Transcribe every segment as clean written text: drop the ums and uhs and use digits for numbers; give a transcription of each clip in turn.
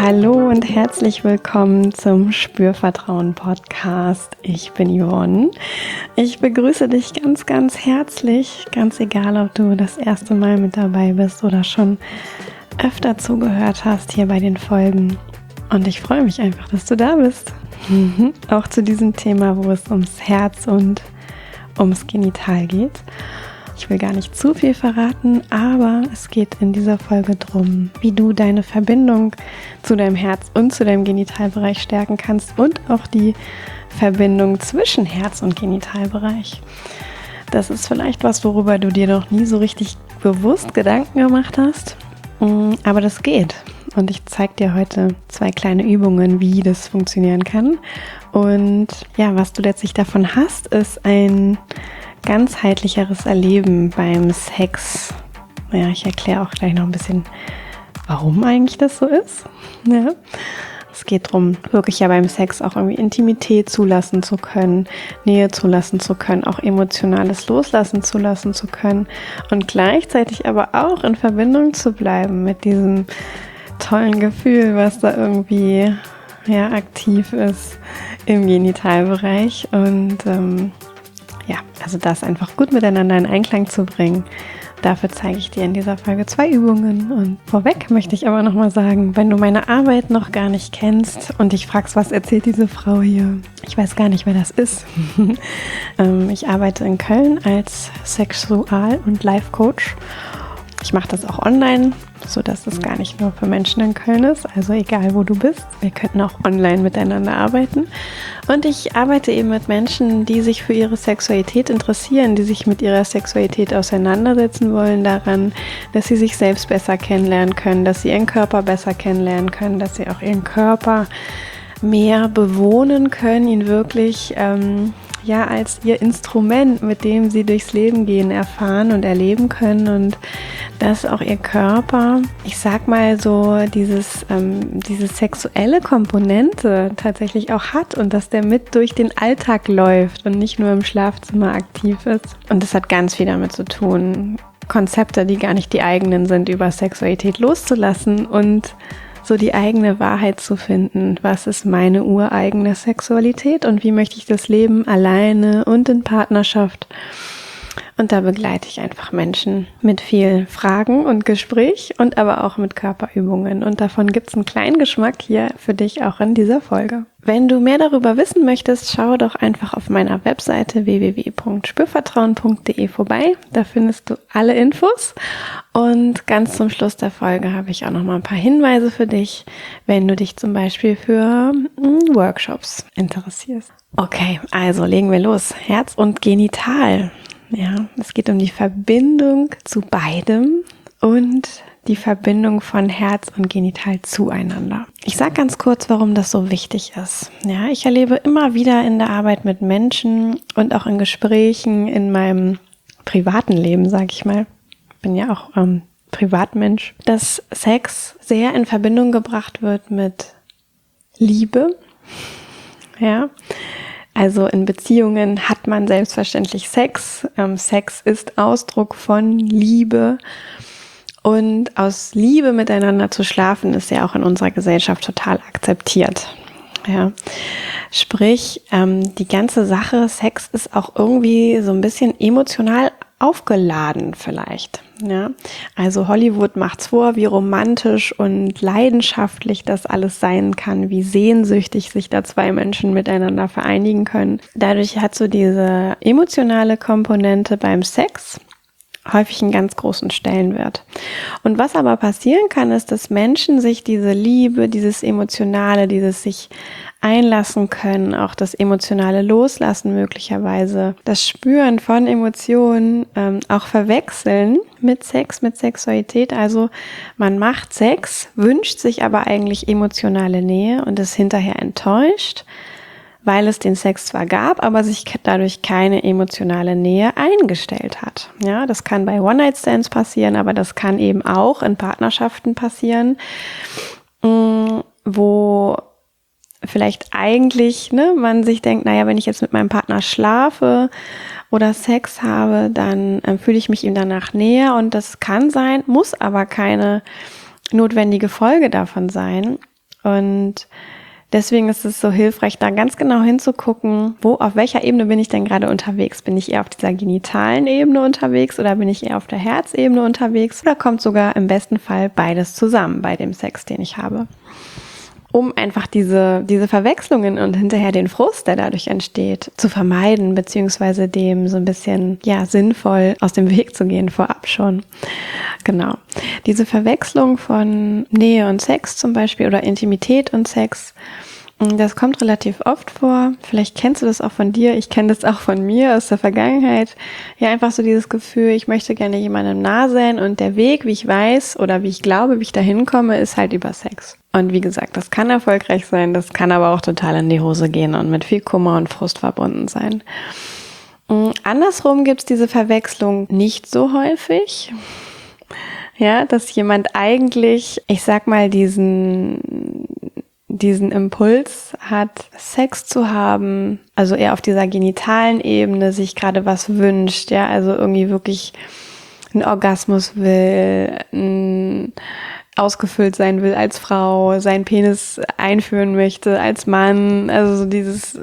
Hallo und herzlich willkommen zum Spürvertrauen-Podcast. Ich bin Yvonne. Ich begrüße dich ganz, ganz herzlich, ganz egal, ob du das erste Mal mit dabei bist oder schon öfter zugehört hast hier bei den Folgen. Und ich freue mich einfach, dass du da bist. Auch zu diesem Thema, wo es ums Herz und ums Genital geht. Ich will gar nicht zu viel verraten, aber es geht in dieser Folge darum, wie du deine Verbindung zu deinem Herz und zu deinem Genitalbereich stärken kannst und auch die Verbindung zwischen Herz und Genitalbereich. Das ist vielleicht was, worüber du dir noch nie so richtig bewusst Gedanken gemacht hast, aber das geht. Und ich zeige dir heute 2 kleine Übungen, wie das funktionieren kann. Und ja, was du letztlich davon hast, ist ein ganzheitlicheres Erleben beim Sex. Ja, ich erkläre auch gleich noch ein bisschen, warum eigentlich das so ist. Ja. Es geht darum, wirklich ja beim Sex auch irgendwie Intimität zulassen zu können, Nähe zulassen zu können, auch emotionales Loslassen zulassen zu können und gleichzeitig aber auch in Verbindung zu bleiben mit diesem tollen Gefühl, was da irgendwie ja aktiv ist im Genitalbereich und ja, also das einfach gut miteinander in Einklang zu bringen. Dafür zeige ich dir in dieser Folge 2 Übungen. Und vorweg möchte ich aber nochmal sagen, wenn du meine Arbeit noch gar nicht kennst und dich fragst, was erzählt diese Frau hier? Ich weiß gar nicht, wer das ist. Ich arbeite in Köln als Sexual- und Life-Coach. Ich mache das auch online, sodass es gar nicht nur für Menschen in Köln ist, also egal wo du bist. Wir könnten auch online miteinander arbeiten. Und ich arbeite eben mit Menschen, die sich für ihre Sexualität interessieren, die sich mit ihrer Sexualität auseinandersetzen wollen daran, dass sie sich selbst besser kennenlernen können, dass sie ihren Körper besser kennenlernen können, dass sie auch ihren Körper mehr bewohnen können, ihn wirklich als ihr Instrument, mit dem sie durchs Leben gehen, erfahren und erleben können und dass auch ihr Körper, ich sag mal so, diese sexuelle Komponente tatsächlich auch hat und dass der mit durch den Alltag läuft und nicht nur im Schlafzimmer aktiv ist. Und das hat ganz viel damit zu tun, Konzepte, die gar nicht die eigenen sind, über Sexualität loszulassen und so die eigene Wahrheit zu finden. Was ist meine ureigene Sexualität und wie möchte ich das Leben alleine und in Partnerschaft? Und da begleite ich einfach Menschen mit viel Fragen und Gespräch und aber auch mit Körperübungen. Und davon gibt es einen kleinen Geschmack hier für dich auch in dieser Folge. Wenn du mehr darüber wissen möchtest, schau doch einfach auf meiner Webseite www.spürvertrauen.de vorbei. Da findest du alle Infos. Und ganz zum Schluss der Folge habe ich auch noch mal ein paar Hinweise für dich, wenn du dich zum Beispiel für Workshops interessierst. Okay, also legen wir los. Herz und Genital. Ja, es geht um die Verbindung zu beidem und die Verbindung von Herz und Genital zueinander. Ich sage ganz kurz, warum das so wichtig ist. Ja, ich erlebe immer wieder in der Arbeit mit Menschen und auch in Gesprächen in meinem privaten Leben, sage ich mal, bin ja auch Privatmensch, dass Sex sehr in Verbindung gebracht wird mit Liebe. Ja, also in Beziehungen hat man selbstverständlich Sex. Sex ist Ausdruck von Liebe. Und aus Liebe miteinander zu schlafen ist ja auch in unserer Gesellschaft total akzeptiert. Ja, sprich, die ganze Sache Sex ist auch irgendwie so ein bisschen emotional aufgeladen vielleicht. Ja, also Hollywood macht's vor, wie romantisch und leidenschaftlich das alles sein kann, wie sehnsüchtig sich da 2 Menschen miteinander vereinigen können. Dadurch hat so diese emotionale Komponente beim Sex häufig einen ganz großen Stellenwert. Und was aber passieren kann, ist, dass Menschen sich diese Liebe, dieses Emotionale, dieses sich einlassen können, auch das emotionale Loslassen möglicherweise, das Spüren von Emotionen auch verwechseln mit Sex, mit Sexualität. Also man macht Sex, wünscht sich aber eigentlich emotionale Nähe und ist hinterher enttäuscht, weil es den Sex zwar gab, aber sich dadurch keine emotionale Nähe eingestellt hat. Ja, das kann bei One-Night-Stands passieren, aber das kann eben auch in Partnerschaften passieren, wo vielleicht eigentlich man sich denkt, naja, wenn ich jetzt mit meinem Partner schlafe oder Sex habe, dann fühle ich mich ihm danach näher und das kann sein, muss aber keine notwendige Folge davon sein. Und deswegen ist es so hilfreich, da ganz genau hinzugucken, auf welcher Ebene bin ich denn gerade unterwegs? Bin ich eher auf dieser genitalen Ebene unterwegs oder bin ich eher auf der Herzebene unterwegs? Oder kommt sogar im besten Fall beides zusammen bei dem Sex, den ich habe? Um einfach diese Verwechslungen und hinterher den Frust, der dadurch entsteht, zu vermeiden, beziehungsweise dem so ein bisschen, sinnvoll aus dem Weg zu gehen vorab schon. Genau. Diese Verwechslung von Nähe und Sex zum Beispiel oder Intimität und Sex, das kommt relativ oft vor. Vielleicht kennst du das auch von dir. Ich kenne das auch von mir aus der Vergangenheit. Ja, einfach so dieses Gefühl, ich möchte gerne jemandem nah sein und der Weg, wie ich weiß oder wie ich glaube, wie ich da hinkomme, ist halt über Sex. Und wie gesagt, das kann erfolgreich sein, das kann aber auch total in die Hose gehen und mit viel Kummer und Frust verbunden sein. Andersrum gibt's diese Verwechslung nicht so häufig. Ja, dass jemand eigentlich, ich sag mal, diesen Impuls hat, Sex zu haben, also eher auf dieser genitalen Ebene sich gerade was wünscht, ja, also irgendwie wirklich einen Orgasmus will, ausgefüllt sein will als Frau, seinen Penis einführen möchte als Mann, also so dieses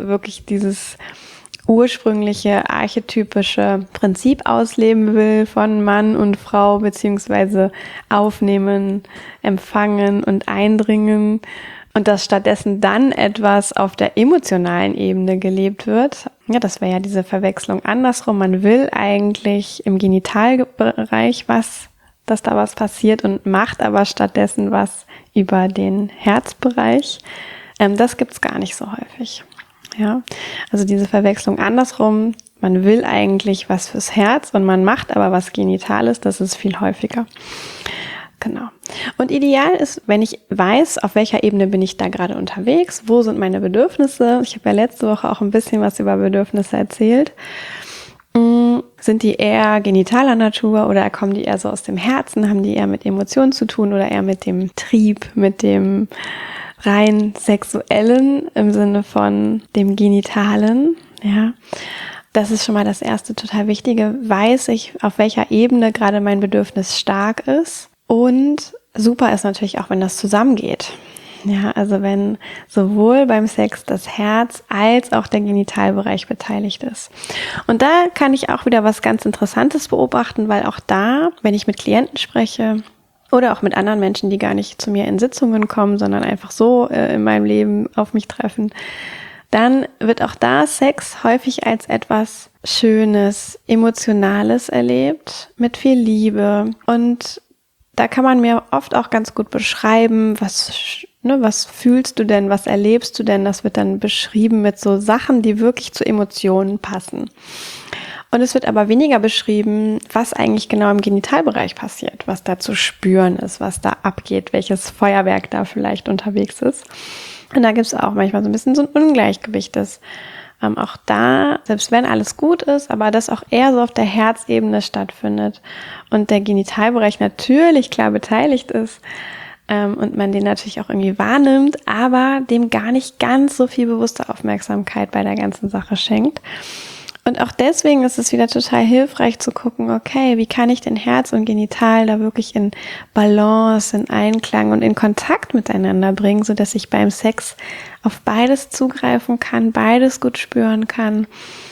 ursprüngliche archetypische Prinzip ausleben will von Mann und Frau, beziehungsweise aufnehmen, empfangen und eindringen. Und dass stattdessen dann etwas auf der emotionalen Ebene gelebt wird. Ja, das wäre ja diese Verwechslung andersrum. Man will eigentlich im Genitalbereich dass da was passiert und macht aber stattdessen was über den Herzbereich. Das gibt's gar nicht so häufig. Ja, also diese Verwechslung andersrum. Man will eigentlich was fürs Herz und man macht aber was Genitales. Das ist viel häufiger. Genau. Und ideal ist, wenn ich weiß, auf welcher Ebene bin ich da gerade unterwegs, wo sind meine Bedürfnisse. Ich habe ja letzte Woche auch ein bisschen was über Bedürfnisse erzählt. Sind die eher genitaler Natur oder kommen die eher so aus dem Herzen? Haben die eher mit Emotionen zu tun oder eher mit dem Trieb, mit dem rein sexuellen im Sinne von dem Genitalen? Ja. Das ist schon mal das erste total Wichtige. Weiß ich, auf welcher Ebene gerade mein Bedürfnis stark ist? Und super ist natürlich auch, wenn das zusammengeht. Ja, also wenn sowohl beim Sex das Herz als auch der Genitalbereich beteiligt ist. Und da kann ich auch wieder was ganz Interessantes beobachten, weil auch da, wenn ich mit Klienten spreche oder auch mit anderen Menschen, die gar nicht zu mir in Sitzungen kommen, sondern einfach so in meinem Leben auf mich treffen, dann wird auch da Sex häufig als etwas Schönes, Emotionales erlebt, mit viel Liebe. Und da kann man mir oft auch ganz gut beschreiben, was fühlst du denn, was erlebst du denn? Das wird dann beschrieben mit so Sachen, die wirklich zu Emotionen passen. Und es wird aber weniger beschrieben, was eigentlich genau im Genitalbereich passiert, was da zu spüren ist, was da abgeht, welches Feuerwerk da vielleicht unterwegs ist. Und da gibt es auch manchmal so ein bisschen so ein Ungleichgewicht, das auch da, selbst wenn alles gut ist, aber das auch eher so auf der Herzebene stattfindet und der Genitalbereich natürlich klar beteiligt ist und man den natürlich auch irgendwie wahrnimmt, aber dem gar nicht ganz so viel bewusste Aufmerksamkeit bei der ganzen Sache schenkt. Und auch deswegen ist es wieder total hilfreich zu gucken, okay, wie kann ich denn Herz und Genital da wirklich in Balance, in Einklang und in Kontakt miteinander bringen, sodass ich beim Sex auf beides zugreifen kann, beides gut spüren kann,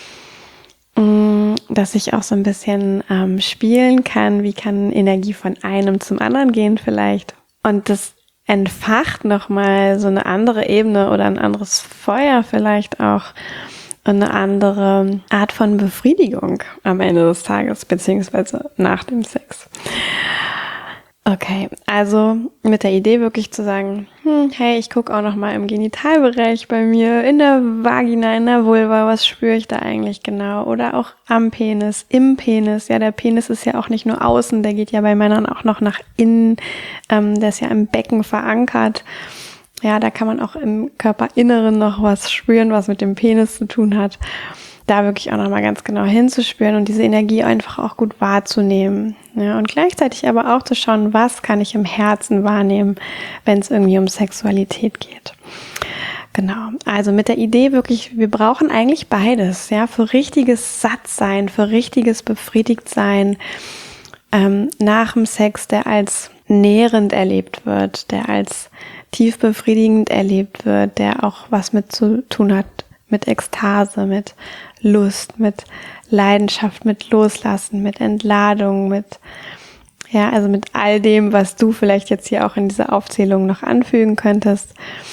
dass ich auch so ein bisschen spielen kann, wie kann Energie von einem zum anderen gehen vielleicht. Und das entfacht nochmal so eine andere Ebene oder ein anderes Feuer vielleicht auch, eine andere Art von Befriedigung am Ende des Tages, beziehungsweise nach dem Sex. Okay, also mit der Idee wirklich zu sagen, hey, ich gucke auch nochmal im Genitalbereich bei mir, in der Vagina, in der Vulva, was spüre ich da eigentlich genau? Oder auch am Penis, im Penis. Ja, der Penis ist ja auch nicht nur außen, der geht ja bei Männern auch noch nach innen, der ist ja im Becken verankert. Ja, da kann man auch im Körperinneren noch was spüren, was mit dem Penis zu tun hat. Da wirklich auch nochmal ganz genau hinzuspüren und diese Energie einfach auch gut wahrzunehmen. Ja, und gleichzeitig aber auch zu schauen, was kann ich im Herzen wahrnehmen, wenn es irgendwie um Sexualität geht. Genau, also mit der Idee wirklich, wir brauchen eigentlich beides, ja, für richtiges Sattsein, für richtiges Befriedigtsein nach dem Sex, der als nährend erlebt wird, der als tief befriedigend erlebt wird, der auch was mit zu tun hat mit Ekstase, mit Lust, mit Leidenschaft, mit Loslassen, mit Entladung, also mit all dem, was du vielleicht jetzt hier auch in dieser Aufzählung noch anfügen könntest.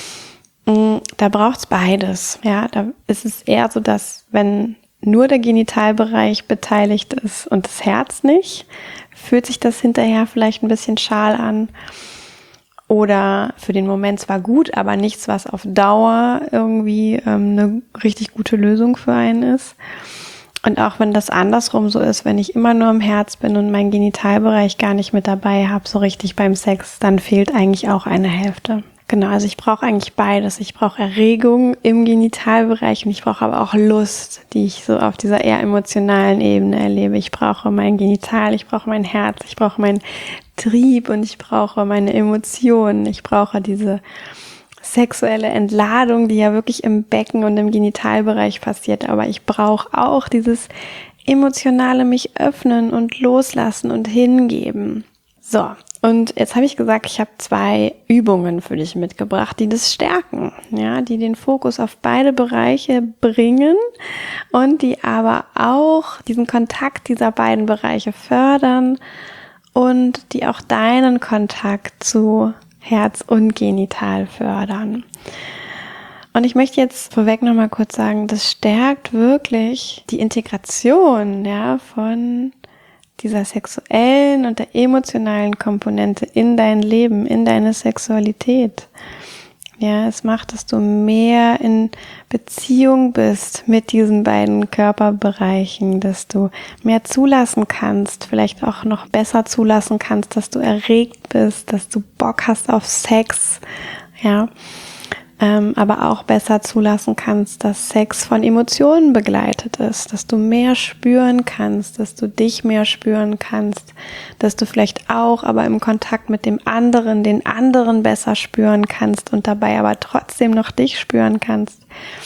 Da braucht's beides. Ja, da ist es eher so, dass wenn nur der Genitalbereich beteiligt ist und das Herz nicht, fühlt sich das hinterher vielleicht ein bisschen schal an. Oder für den Moment zwar gut, aber nichts, was auf Dauer irgendwie eine richtig gute Lösung für einen ist. Und auch wenn das andersrum so ist, wenn ich immer nur im Herz bin und meinen Genitalbereich gar nicht mit dabei habe, so richtig beim Sex, dann fehlt eigentlich auch eine Hälfte. Genau, also ich brauche eigentlich beides. Ich brauche Erregung im Genitalbereich und ich brauche aber auch Lust, die ich so auf dieser eher emotionalen Ebene erlebe. Ich brauche mein Genital, ich brauche mein Herz, ich brauche meinen Trieb und ich brauche meine Emotionen. Ich brauche diese sexuelle Entladung, die ja wirklich im Becken und im Genitalbereich passiert. Aber ich brauche auch dieses emotionale mich öffnen und loslassen und hingeben. So, und jetzt habe ich gesagt, ich habe 2 Übungen für dich mitgebracht, die das stärken, ja, die den Fokus auf beide Bereiche bringen und die aber auch diesen Kontakt dieser beiden Bereiche fördern und die auch deinen Kontakt zu Herz und Genital fördern. Und ich möchte jetzt vorweg nochmal kurz sagen, das stärkt wirklich die Integration, ja, von dieser sexuellen und der emotionalen Komponente in dein Leben, in deine Sexualität. Ja, es macht, dass du mehr in Beziehung bist mit diesen beiden Körperbereichen, dass du mehr zulassen kannst, vielleicht auch noch besser zulassen kannst, dass du erregt bist, dass du Bock hast auf Sex, ja. Aber auch besser zulassen kannst, dass Sex von Emotionen begleitet ist, dass du mehr spüren kannst, dass du dich mehr spüren kannst, dass du vielleicht auch aber im Kontakt mit dem anderen, den anderen besser spüren kannst und dabei aber trotzdem noch dich spüren kannst.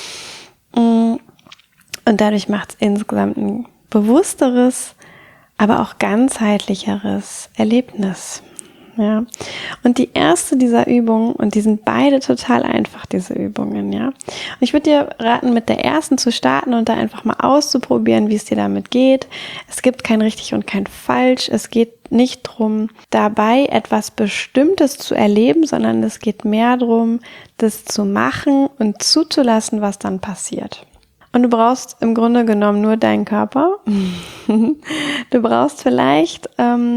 Und dadurch macht es insgesamt ein bewussteres, aber auch ganzheitlicheres Erlebnis. Ja, und die erste dieser Übungen, und die sind beide total einfach, diese Übungen, ja. Und ich würde dir raten, mit der ersten zu starten und da einfach mal auszuprobieren, wie es dir damit geht. Es gibt kein richtig und kein falsch. Es geht nicht darum, dabei etwas Bestimmtes zu erleben, sondern es geht mehr darum, das zu machen und zuzulassen, was dann passiert. Und du brauchst im Grunde genommen nur deinen Körper. Du brauchst vielleicht,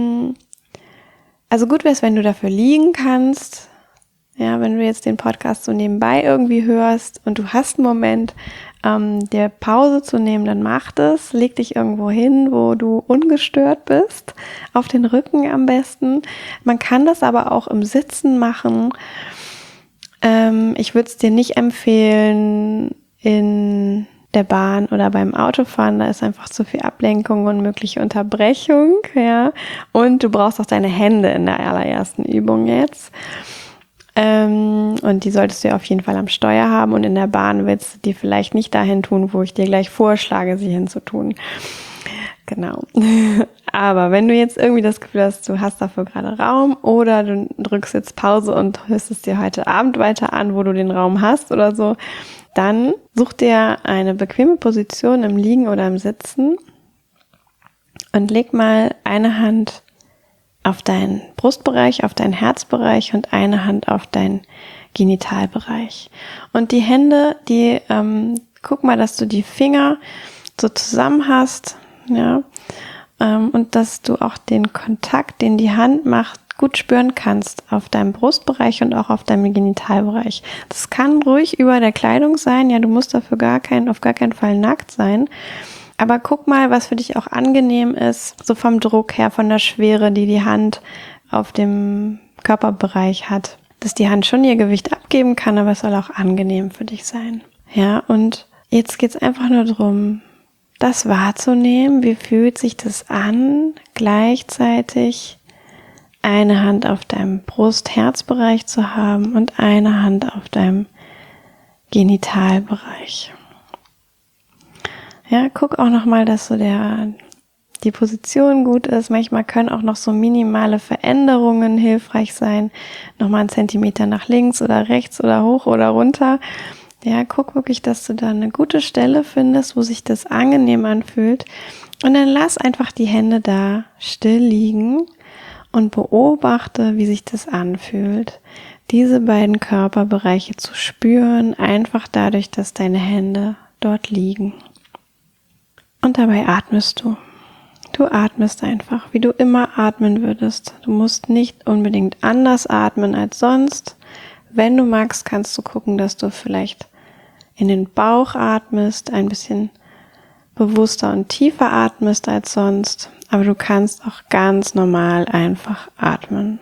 also gut wäre es, wenn du dafür liegen kannst, ja, wenn du jetzt den Podcast so nebenbei irgendwie hörst und du hast einen Moment, dir Pause zu nehmen, dann mach das, leg dich irgendwo hin, wo du ungestört bist, auf den Rücken am besten. Man kann das aber auch im Sitzen machen. Ich würde es dir nicht empfehlen, in der Bahn oder beim Autofahren, da ist einfach zu viel Ablenkung und mögliche Unterbrechung, ja. Und du brauchst auch deine Hände in der allerersten Übung jetzt. Und die solltest du ja auf jeden Fall am Steuer haben und in der Bahn willst du die vielleicht nicht dahin tun, wo ich dir gleich vorschlage, sie hinzutun. Genau. Aber wenn du jetzt irgendwie das Gefühl hast, du hast dafür gerade Raum oder du drückst jetzt Pause und hörst es dir heute Abend weiter an, wo du den Raum hast oder so, dann such dir eine bequeme Position im Liegen oder im Sitzen und leg mal eine Hand auf deinen Brustbereich, auf deinen Herzbereich und eine Hand auf deinen Genitalbereich. Und die Hände, guck mal, dass du die Finger so zusammen hast, ja, und dass du auch den Kontakt, den die Hand macht, gut spüren kannst auf deinem Brustbereich und auch auf deinem Genitalbereich. Das kann ruhig über der Kleidung sein, ja, du musst dafür auf gar keinen Fall nackt sein. Aber guck mal, was für dich auch angenehm ist, so vom Druck her, von der Schwere, die die Hand auf dem Körperbereich hat. Dass die Hand schon ihr Gewicht abgeben kann, aber es soll auch angenehm für dich sein. Ja, und jetzt geht's einfach nur darum, das wahrzunehmen. Wie fühlt sich das an, gleichzeitig eine Hand auf deinem Brust-Herz-Bereich zu haben und eine Hand auf deinem Genitalbereich. Ja, guck auch nochmal, dass so die Position gut ist. Manchmal können auch noch so minimale Veränderungen hilfreich sein. Nochmal 1 Zentimeter nach links oder rechts oder hoch oder runter. Ja, guck wirklich, dass du da eine gute Stelle findest, wo sich das angenehm anfühlt. Und dann lass einfach die Hände da still liegen und beobachte, wie sich das anfühlt. Diese beiden Körperbereiche zu spüren, einfach dadurch, dass deine Hände dort liegen. Und dabei atmest du. Du atmest einfach, wie du immer atmen würdest. Du musst nicht unbedingt anders atmen als sonst. Wenn du magst, kannst du gucken, dass du vielleicht in den Bauch atmest, ein bisschen bewusster und tiefer atmest als sonst. Aber du kannst auch ganz normal einfach atmen.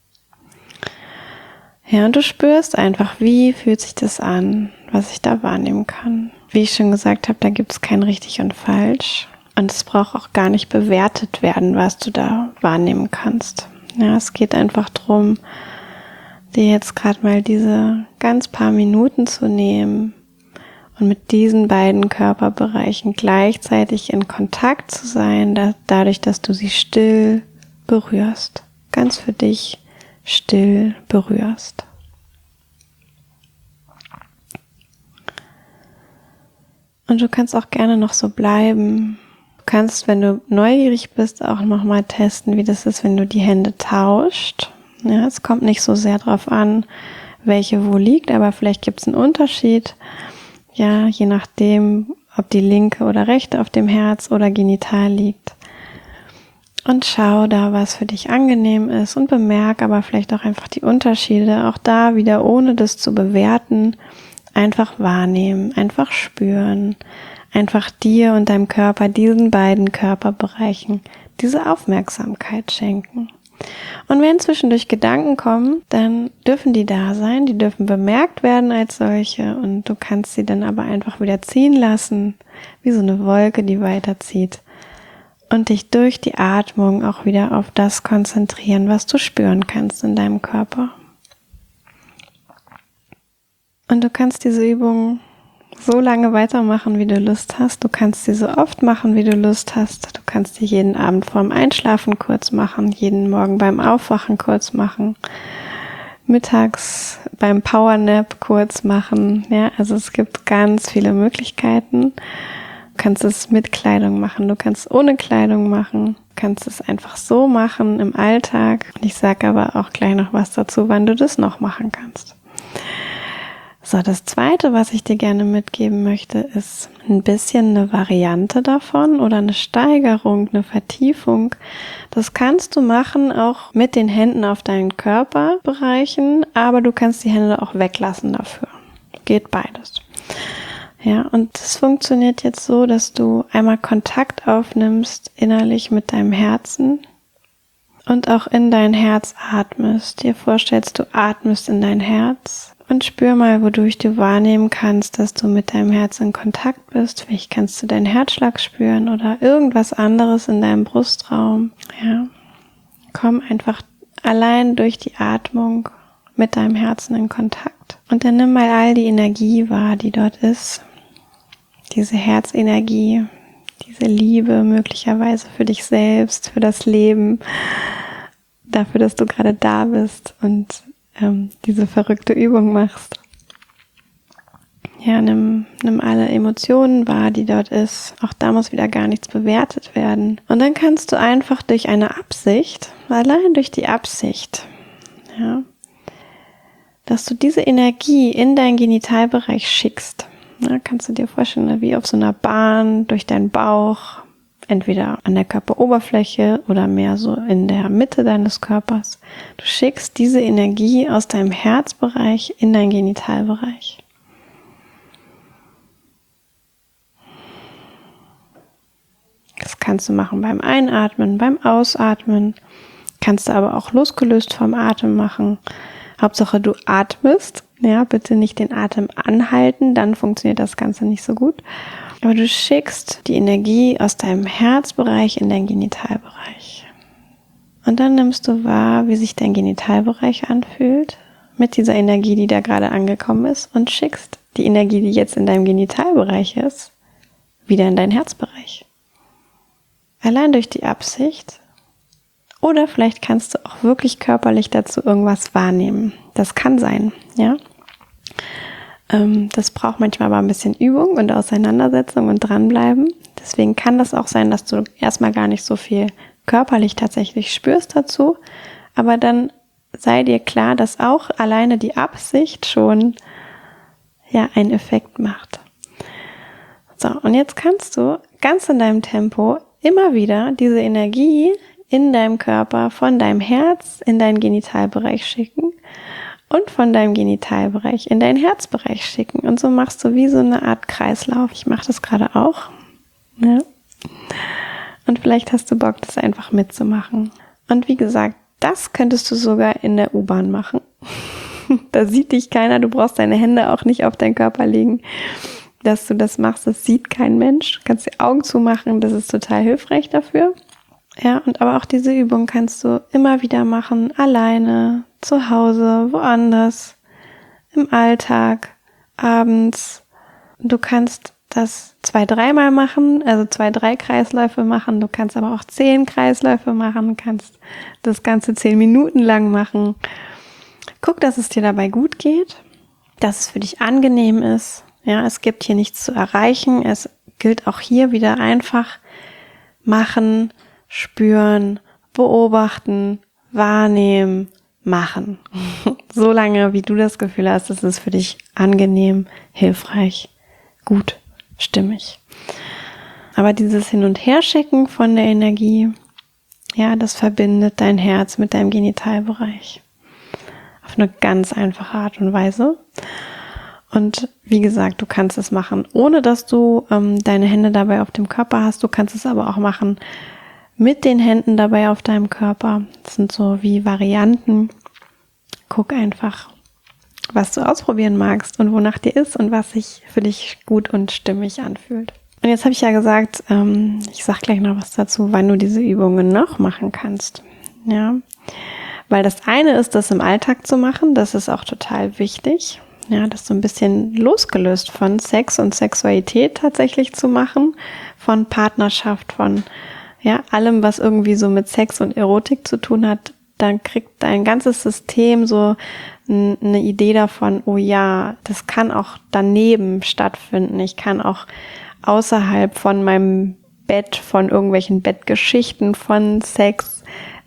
Ja, und du spürst einfach, wie fühlt sich das an, was ich da wahrnehmen kann. Wie ich schon gesagt habe, da gibt es kein richtig und falsch. Und es braucht auch gar nicht bewertet werden, was du da wahrnehmen kannst. Ja, es geht einfach darum, dir jetzt gerade mal diese ganz paar Minuten zu nehmen und mit diesen beiden Körperbereichen gleichzeitig in Kontakt zu sein, dadurch, dass du sie still berührst. Ganz für dich still berührst. Und du kannst auch gerne noch so bleiben. Du kannst, wenn du neugierig bist, auch nochmal testen, wie das ist, wenn du die Hände tauscht. Ja, es kommt nicht so sehr drauf an, welche wo liegt, aber vielleicht gibt es einen Unterschied. Ja, je nachdem, ob die linke oder rechte auf dem Herz oder genital liegt. Und schau da, was für dich angenehm ist und bemerk aber vielleicht auch einfach die Unterschiede. Auch da wieder, ohne das zu bewerten, einfach wahrnehmen, einfach spüren, einfach dir und deinem Körper, diesen beiden Körperbereichen, diese Aufmerksamkeit schenken. Und wenn zwischendurch Gedanken kommen, dann dürfen die da sein, die dürfen bemerkt werden als solche und du kannst sie dann aber einfach wieder ziehen lassen, wie so eine Wolke, die weiterzieht und dich durch die Atmung auch wieder auf das konzentrieren, was du spüren kannst in deinem Körper. Und du kannst diese Übung so lange weitermachen, wie du Lust hast. Du kannst sie so oft machen, wie du Lust hast. Du kannst sie jeden Abend vorm Einschlafen kurz machen, jeden Morgen beim Aufwachen kurz machen, mittags beim Powernap kurz machen. Ja, also es gibt ganz viele Möglichkeiten. Du kannst es mit Kleidung machen, du kannst es ohne Kleidung machen, du kannst es einfach so machen im Alltag. Und ich sage aber auch gleich noch was dazu, wann du das noch machen kannst. So, das Zweite, was ich dir gerne mitgeben möchte, ist ein bisschen eine Variante davon oder eine Steigerung, eine Vertiefung. Das kannst du machen auch mit den Händen auf deinen Körperbereichen, aber du kannst die Hände auch weglassen dafür. Geht beides. Ja, und das funktioniert jetzt so, dass du einmal Kontakt aufnimmst innerlich mit deinem Herzen und auch in dein Herz atmest. Dir vorstellst, du atmest in dein Herz. Und spür mal, wodurch du wahrnehmen kannst, dass du mit deinem Herz in Kontakt bist. Vielleicht kannst du deinen Herzschlag spüren oder irgendwas anderes in deinem Brustraum. Ja, komm einfach allein durch die Atmung mit deinem Herzen in Kontakt. Und dann nimm mal all die Energie wahr, die dort ist. Diese Herzenergie, diese Liebe möglicherweise für dich selbst, für das Leben, dafür, dass du gerade da bist und diese verrückte Übung machst. Ja, nimm alle Emotionen wahr, die dort ist. Auch da muss wieder gar nichts bewertet werden. Und dann kannst du einfach durch eine Absicht, allein durch die Absicht, ja, dass du diese Energie in deinen Genitalbereich schickst. Ja, kannst du dir vorstellen, wie auf so einer Bahn durch deinen Bauch, entweder an der Körperoberfläche oder mehr so in der Mitte deines Körpers. Du schickst diese Energie aus deinem Herzbereich in deinen Genitalbereich. Das kannst du machen beim Einatmen, beim Ausatmen. Kannst du aber auch losgelöst vom Atem machen. Hauptsache du atmest. Ja, bitte nicht den Atem anhalten, dann funktioniert das Ganze nicht so gut. Aber du schickst die Energie aus deinem Herzbereich in deinen Genitalbereich. Und dann nimmst du wahr, wie sich dein Genitalbereich anfühlt mit dieser Energie, die da gerade angekommen ist, und schickst die Energie, die jetzt in deinem Genitalbereich ist, wieder in deinen Herzbereich. allein durch die Absicht. Oder vielleicht kannst du auch wirklich körperlich dazu irgendwas wahrnehmen. Das kann sein, ja. Das braucht manchmal aber ein bisschen Übung und Auseinandersetzung und dranbleiben. Deswegen kann das auch sein, dass du erstmal gar nicht so viel körperlich tatsächlich spürst dazu. Aber dann sei dir klar, dass auch alleine die Absicht schon einen Effekt macht. So, und jetzt kannst du ganz in deinem Tempo immer wieder diese Energie in deinem Körper von deinem Herz in deinen Genitalbereich schicken und von deinem Genitalbereich in deinen Herzbereich schicken. Und so machst du wie so eine Art Kreislauf. Ich mache das gerade auch. Ja. Und vielleicht hast du Bock, das einfach mitzumachen. Und wie gesagt, das könntest du sogar in der U-Bahn machen. Da sieht dich keiner, du brauchst deine Hände auch nicht auf deinen Körper legen, dass du das machst. Das sieht kein Mensch. Du kannst die Augen zumachen, das ist total hilfreich dafür. Ja, und aber auch diese Übung kannst du immer wieder machen, alleine, zu Hause, woanders, im Alltag, abends. Du kannst das 2-3 Mal machen, also 2-3 Kreisläufe machen. Du kannst aber auch 10 Kreisläufe machen, du kannst das Ganze 10 Minuten lang machen. Guck, dass es dir dabei gut geht, dass es für dich angenehm ist. Ja, es gibt hier nichts zu erreichen. Es gilt auch hier wieder einfach machen, spüren, beobachten, wahrnehmen, machen. So lange, wie du das Gefühl hast, es ist für dich angenehm, hilfreich, gut, stimmig. Aber dieses Hin- und Herschicken von der Energie, ja, das verbindet dein Herz mit deinem Genitalbereich. Auf eine ganz einfache Art und Weise. Und wie gesagt, du kannst es machen, ohne dass du deine Hände dabei auf dem Körper hast. Du kannst es aber auch machen mit den Händen dabei auf deinem Körper. Das sind so wie Varianten. Guck einfach, was du ausprobieren magst und wonach dir ist und was sich für dich gut und stimmig anfühlt. Und jetzt habe ich ja gesagt, ich sage gleich noch was dazu, wann du diese Übungen noch machen kannst. Ja, weil das eine ist, das im Alltag zu machen. Das ist auch total wichtig. Ja, das so ein bisschen losgelöst von Sex und Sexualität tatsächlich zu machen, von Partnerschaft, von allem, was irgendwie so mit Sex und Erotik zu tun hat. Dann kriegt dein ganzes System so eine Idee davon, oh ja, das kann auch daneben stattfinden. Ich kann auch außerhalb von meinem Bett, von irgendwelchen Bettgeschichten, von Sex,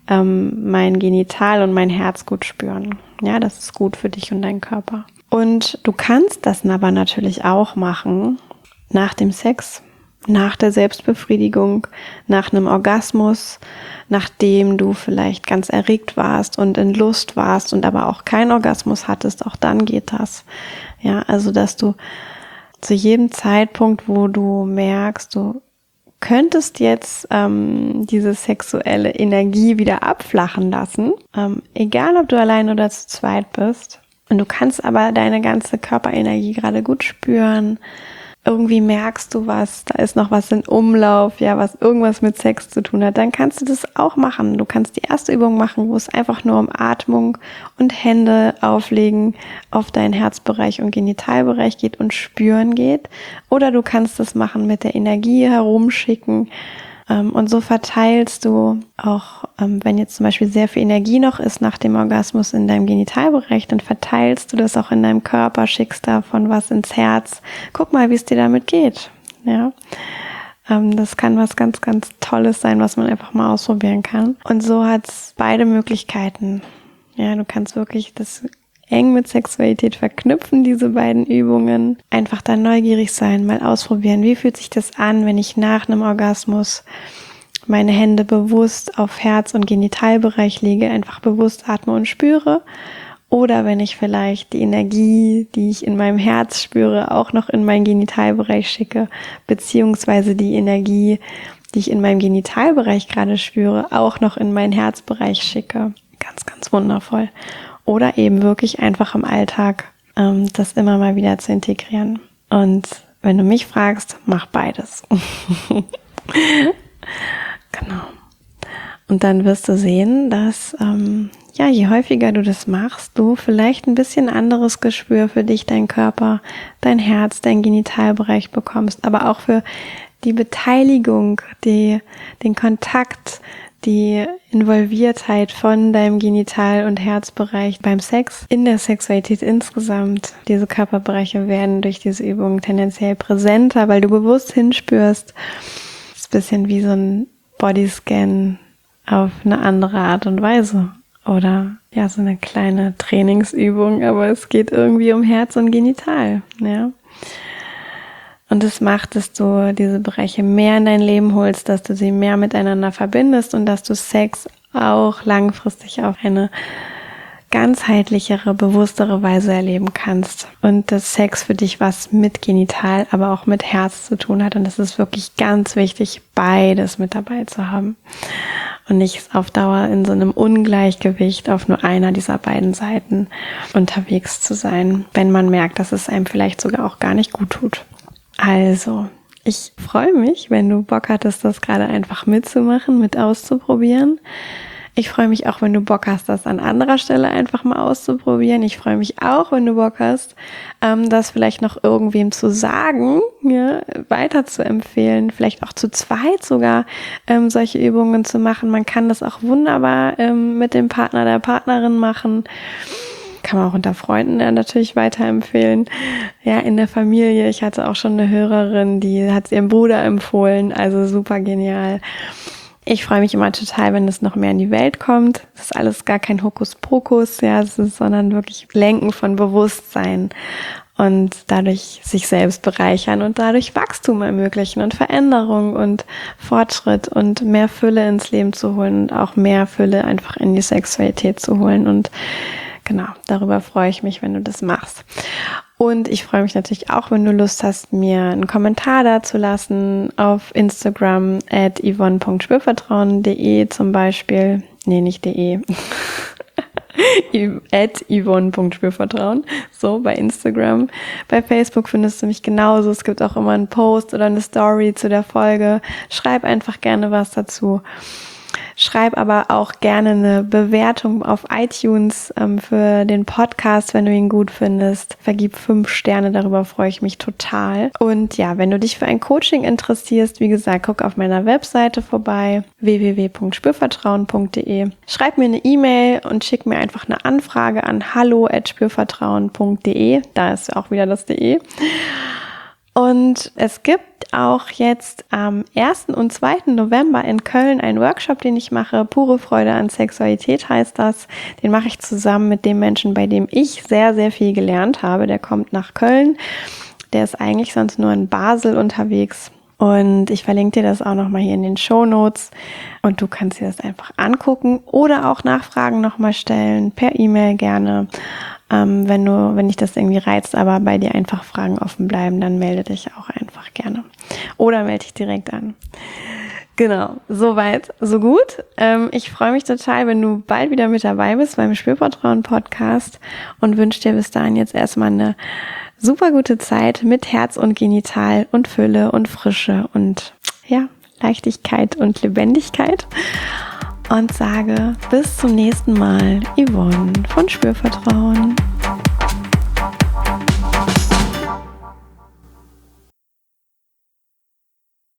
mein Genital und mein Herz gut spüren. Ja, das ist gut für dich und deinen Körper. Und du kannst das aber natürlich auch machen nach dem Sex, nach der Selbstbefriedigung, nach einem Orgasmus, nachdem du vielleicht ganz erregt warst und in Lust warst und aber auch keinen Orgasmus hattest, auch dann geht das. Ja, also dass du zu jedem Zeitpunkt, wo du merkst, du könntest jetzt diese sexuelle Energie wieder abflachen lassen, egal ob du allein oder zu zweit bist, und du kannst aber deine ganze Körperenergie gerade gut spüren. Irgendwie merkst du was, da ist noch was in Umlauf, ja, was irgendwas mit Sex zu tun hat, dann kannst du das auch machen. Du kannst die erste Übung machen, wo es einfach nur um Atmung und Hände auflegen auf deinen Herzbereich und Genitalbereich geht und spüren geht. Oder du kannst das machen mit der Energie herumschicken. Und so verteilst du auch, wenn jetzt zum Beispiel sehr viel Energie noch ist nach dem Orgasmus in deinem Genitalbereich, dann verteilst du das auch in deinem Körper, schickst davon was ins Herz. Guck mal, wie es dir damit geht. Ja, das kann was ganz, ganz Tolles sein, was man einfach mal ausprobieren kann. Und so hat's beide Möglichkeiten. Ja, du kannst wirklich das eng mit Sexualität verknüpfen, diese beiden Übungen. Einfach da neugierig sein, mal ausprobieren. Wie fühlt sich das an, wenn ich nach einem Orgasmus meine Hände bewusst auf Herz- und Genitalbereich lege, einfach bewusst atme und spüre? Oder wenn ich vielleicht die Energie, die ich in meinem Herz spüre, auch noch in meinen Genitalbereich schicke, beziehungsweise die Energie, die ich in meinem Genitalbereich gerade spüre, auch noch in meinen Herzbereich schicke. Ganz, ganz wundervoll. Oder eben wirklich einfach im Alltag das immer mal wieder zu integrieren. Und wenn du mich fragst, mach beides. Genau. Und dann wirst du sehen, dass je häufiger du das machst, du vielleicht ein bisschen anderes Gespür für dich, dein Körper, dein Herz, dein Genitalbereich bekommst, aber auch für die Beteiligung, den Kontakt, die Involviertheit von deinem Genital- und Herzbereich beim Sex, in der Sexualität insgesamt. Diese Körperbereiche werden durch diese Übungen tendenziell präsenter, weil du bewusst hinspürst. Das ist ein bisschen wie so ein Bodyscan auf eine andere Art und Weise. Oder ja, so eine kleine Trainingsübung, aber es geht irgendwie um Herz und Genital, ja. Und es macht, dass du diese Bereiche mehr in dein Leben holst, dass du sie mehr miteinander verbindest und dass du Sex auch langfristig auf eine ganzheitlichere, bewusstere Weise erleben kannst. Und dass Sex für dich was mit Genital, aber auch mit Herz zu tun hat. Und es ist wirklich ganz wichtig, beides mit dabei zu haben. Und nicht auf Dauer in so einem Ungleichgewicht auf nur einer dieser beiden Seiten unterwegs zu sein, wenn man merkt, dass es einem vielleicht sogar auch gar nicht gut tut. Also, ich freue mich, wenn du Bock hattest, das gerade einfach mitzumachen, mit auszuprobieren. Ich freue mich auch, wenn du Bock hast, das an anderer Stelle einfach mal auszuprobieren. Ich freue mich auch, wenn du Bock hast, das vielleicht noch irgendwem zu sagen, ja, weiter zu empfehlen, vielleicht auch zu zweit sogar solche Übungen zu machen. Man kann das auch wunderbar mit dem Partner, der Partnerin machen. Kann man auch unter Freunden natürlich weiterempfehlen. Ja, in der Familie. Ich hatte auch schon eine Hörerin, die hat es ihrem Bruder empfohlen. Also super genial. Ich freue mich immer total, wenn es noch mehr in die Welt kommt. Das ist alles gar kein Hokuspokus, ja, sondern wirklich Lenken von Bewusstsein und dadurch sich selbst bereichern und dadurch Wachstum ermöglichen und Veränderung und Fortschritt und mehr Fülle ins Leben zu holen und auch mehr Fülle einfach in die Sexualität zu holen. Und genau, darüber freue ich mich, wenn du das machst. Und ich freue mich natürlich auch, wenn du Lust hast, mir einen Kommentar dazulassen auf Instagram @yvonne.spürvertrauen.de zum Beispiel. Nee, nicht .de. @yvonne.spürvertrauen. So, bei Instagram. Bei Facebook findest du mich genauso. Es gibt auch immer einen Post oder eine Story zu der Folge. Schreib einfach gerne was dazu. Schreib aber auch gerne eine Bewertung auf iTunes für den Podcast, wenn du ihn gut findest. Vergib 5 Sterne, darüber freue ich mich total. Und ja, wenn du dich für ein Coaching interessierst, wie gesagt, guck auf meiner Webseite vorbei, www.spürvertrauen.de. Schreib mir eine E-Mail und schick mir einfach eine Anfrage an hallo@spürvertrauen.de. Da ist auch wieder das .de. Und es gibt auch jetzt am 1. und 2. November in Köln einen Workshop, den ich mache. Pure Freude an Sexualität heißt das. Den mache ich zusammen mit dem Menschen, bei dem ich sehr, sehr viel gelernt habe. Der kommt nach Köln. Der ist eigentlich sonst nur in Basel unterwegs. Und ich verlinke dir das auch nochmal hier in den Shownotes. Und du kannst dir das einfach angucken oder auch Nachfragen nochmal stellen, per E-Mail gerne. Wenn dich das irgendwie reizt, aber bei dir einfach Fragen offen bleiben, dann melde dich auch einfach gerne. Oder melde dich direkt an. Genau, soweit, so gut. Ich freue mich total, wenn du bald wieder mit dabei bist beim Spürvertrauen-Podcast und wünsche dir bis dahin jetzt erstmal eine super gute Zeit mit Herz und Genital und Fülle und Frische und ja, Leichtigkeit und Lebendigkeit. Und sage bis zum nächsten Mal, Yvonne von Spürvertrauen.